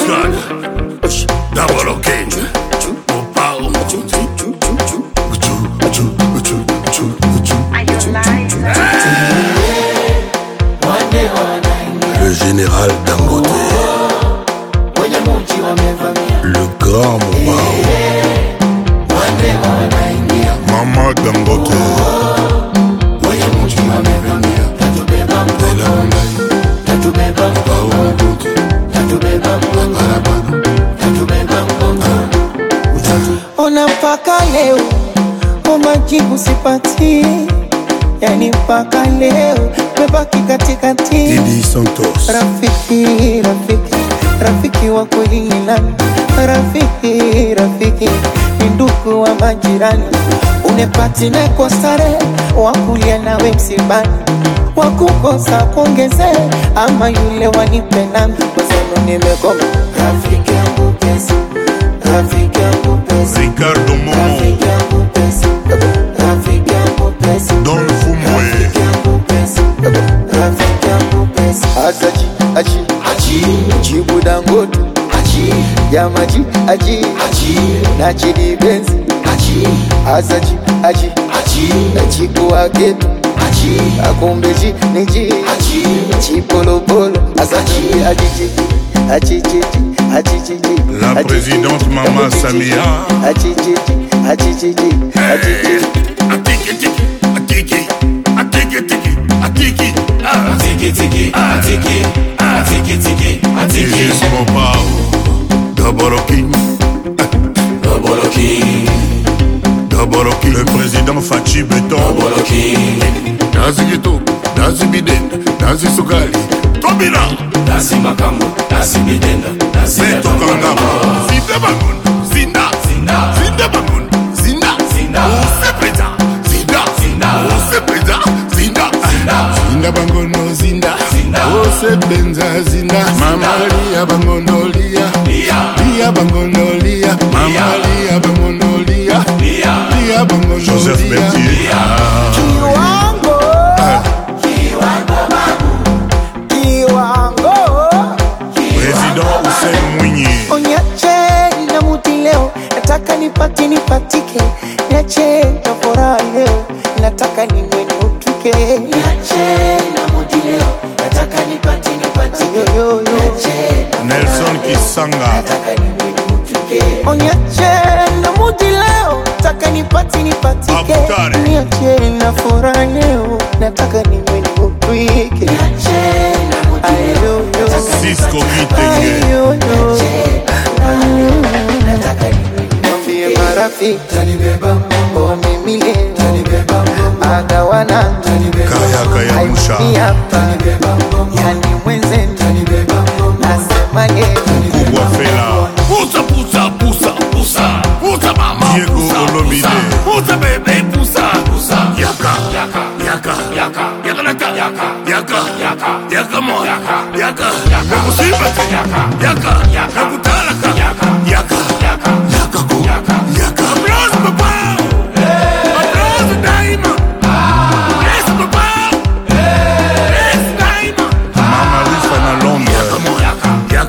Muscade, Double King, Opao. Le général Dangote, le grand Mopao, Maman Dangote, ona mpaka leo majibu sipati, yani mpaka leo mebaki katikati. Didi Santos, rafiki wa kweli ni nani? Rafiki ni ndugu wa majirani, unepati na kwa stare wakulia nawe msibani, wakukosa kuongeze ama yule wanipe nami kwa sababu nimekoma. Rafiki yangu pesa, rafiki yangu pesa, Ricardo Momo, rafiki yangu pesa, rafiki yangu pesa, Don Fumwe, rafiki yangu pesa, rafiki yangu pesa. Aji Jibu Dangote, Jamaji na Chidi Benzi, Chiku Ageto, Akumbeji Neji, Chipolopolo, la présidente Mama Samia, Gis Mopao, Double King, le président Fachi Beton, Nazi Gito, Nazi Bidenda, Nazi Sugali, Tobina, Nazi Makambo, Nazi Bidenda, Nazi Beto Kangama, Zinda Bangun, Zinda Bangun, Zinda, Usepeza, Zinda, Usepeza, Zinda Bangono, Zinda, Usepenza, Zinda, Mama Lia Bangono, Lia Bangono, Lia, Mama Lia Bangono, Lia Bangono, Joseph Bertier, Président Hussein Mwinyi, Onyache na muti leo, nataka nipatike, niache na furaha leo, nataka niwe niutuke. Niache na muti leo, nataka nipatike, Nelson Kisanga, nataka niwe niutuke. Onyache na muti leo, nataka nipatike, Abutare, niache na furaha leo, nataka niwe niutuke. Niache na muti leo, Cisco Kitenge, mwambie marafiki mimi leo agawana Kaya Musha, yani mwenze nasema leo Kubwa Fela, Pusa mama, Diego Olomide, Pusa bebe, Pusa, Yaka, Yaka mo, Yaka, Musibati, Yaka, Kutalaka, Yaka, Applause papa, applause daima, yes papa, yes daima, Mama Rifa na Londres,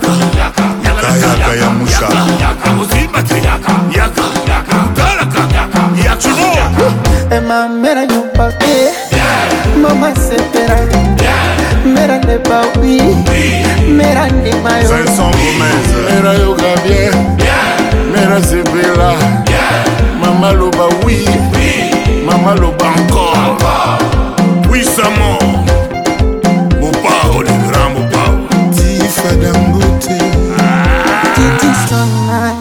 Kaya Musha, Musibati, Yaka, Kutalaka, Emma mera nyupake mama sepera mera ne bawi mera ne mayo Vincent Gomez, Mera yoga bien, Mera sebela, Mama loba oui, Mama loba encore. Puissamment, Mopao, le grand Mopao, Tifa Dangote, titi sana